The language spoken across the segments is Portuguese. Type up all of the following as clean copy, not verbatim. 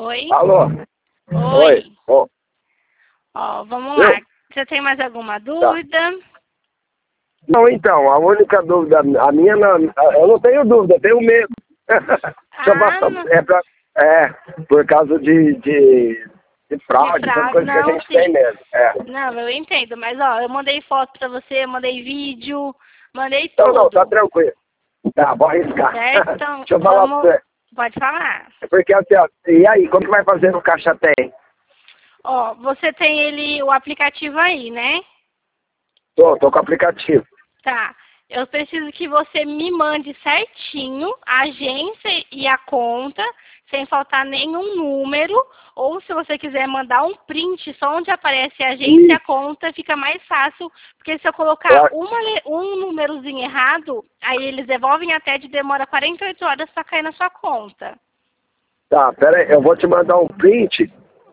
Oi? Alô? Oi. Ô, Ó, vamos lá. Você tem mais alguma dúvida? Não, então, a única dúvida, a minha, não, eu não tenho dúvida, eu tenho medo. Não. Por causa de fraude, essas fraude, coisas que a não, gente sim. tem mesmo. Não, eu entendo, mas ó, eu mandei foto pra você, mandei vídeo, mandei Então, não, tá tudo. tranquilo. Tá, vou arriscar. Certo? Então, Deixa eu falar pra você. Pode falar. É porque assim, ó, e aí, como que vai fazer no Caixa Tem? Ó, você tem o aplicativo aí, né? Tô com o aplicativo. Tá. Eu preciso que você me mande certinho a agência e a conta, sem faltar nenhum número. Ou se você quiser mandar um print só onde aparece a agência e a conta, fica mais fácil. Porque se eu colocar um númerozinho errado, aí eles devolvem até de demora 48 horas para cair na sua conta. Tá, pera aí, eu vou te mandar um print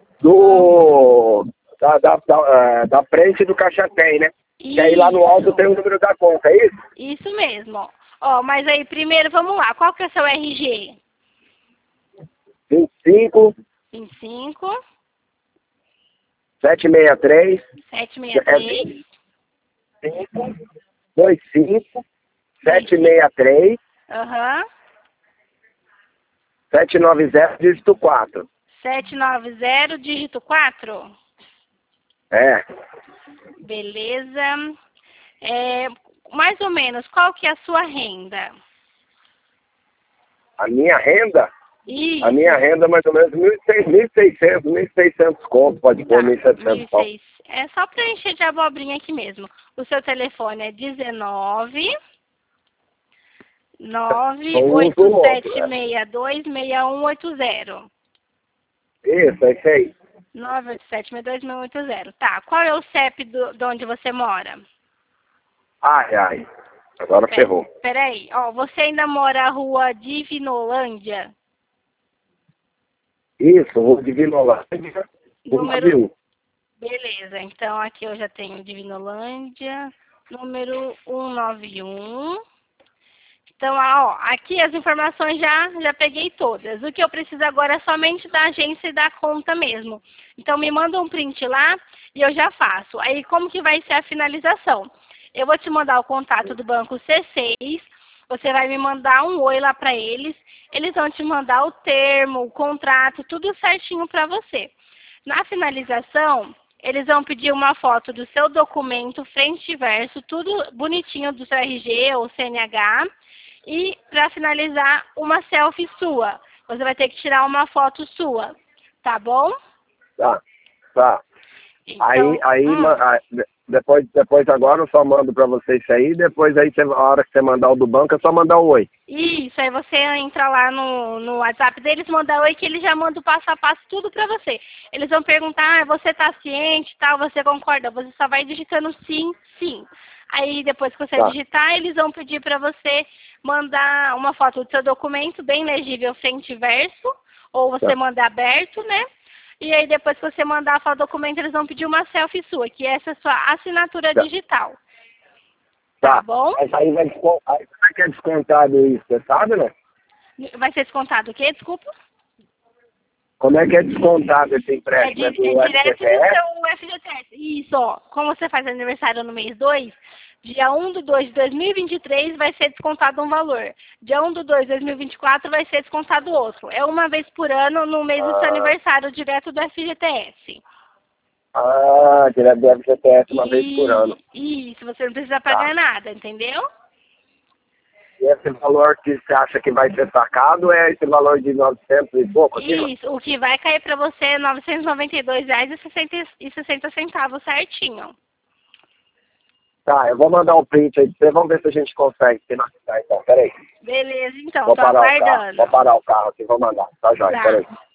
da frente do Caixa Tem, né? Que aí lá no alto tem o número da conta, é isso? Isso mesmo. Ó, mas aí primeiro, vamos lá. Qual que é o seu RG? 25 25 763 763 25 763 Aham. 790 dígito 4. 790, dígito 4? É. Beleza. Mais ou menos, qual que é a sua renda? A minha renda? Isso. A minha renda é mais ou menos 1.600 conto, pode pôr 1.700 conto. É só preencher de abobrinha aqui mesmo. O seu telefone é 19 987626180. Isso, é isso aí. 987626180. Tá, qual é o CEP de onde você mora? Ai. Agora ferrou. Peraí, ó, você ainda mora na rua Divinolândia? Isso, Rua Divinolândia, número 1. Beleza, então aqui eu já tenho Divinolândia, número 191. Então, ó, aqui as informações já peguei todas. O que eu preciso agora é somente da agência e da conta mesmo. Então, me manda um print lá e eu já faço. Aí, como que vai ser a finalização? Eu vou te mandar o contato do banco C6, você vai me mandar um oi lá para eles. Eles vão te mandar o termo, o contrato, tudo certinho para você. Na finalização, eles vão pedir uma foto do seu documento, frente e verso, tudo bonitinho do seu RG ou CNH. E, para finalizar, uma selfie sua. Você vai ter que tirar uma foto sua, tá bom? Tá. Então, depois agora eu só mando pra você isso aí, depois aí a hora que você mandar o do banco é só mandar o oi. Isso, aí você entra lá no WhatsApp deles, manda oi, que eles já mandam o passo a passo tudo pra você. Eles vão perguntar, você tá ciente, tal, você concorda? Você só vai digitando sim, sim. Aí depois que você digitar, eles vão pedir pra você mandar uma foto do seu documento, bem legível, frente e verso, ou você manda aberto, né? E aí depois que você mandar a foto do documento, eles vão pedir uma selfie sua, que essa é a sua assinatura digital. Tá bom? Mas aí como é que é descontado isso, você sabe, né? Vai ser descontado o quê? Desculpa? Como é que é descontado esse empréstimo? É direto do seu FGTS. Isso, ó. Como você faz aniversário no mês 2, dia 1/2/2023 vai ser descontado um valor. Dia 1/2/2024 vai ser descontado outro. É uma vez por ano no mês do seu aniversário, direto do FGTS. Direto do FGTS uma vez por ano. Isso, você não precisa pagar nada, entendeu? E esse valor que você acha que vai ser sacado é esse valor de 900 e pouco? Isso, o que vai cair para você é R$ 992,60 certinho. Tá, eu vou mandar um print aí pra você, vamos ver se a gente consegue finalizar então, peraí. Beleza, então, tô aguardando. Vou parar o carro aqui, vou mandar, tá jóia, peraí.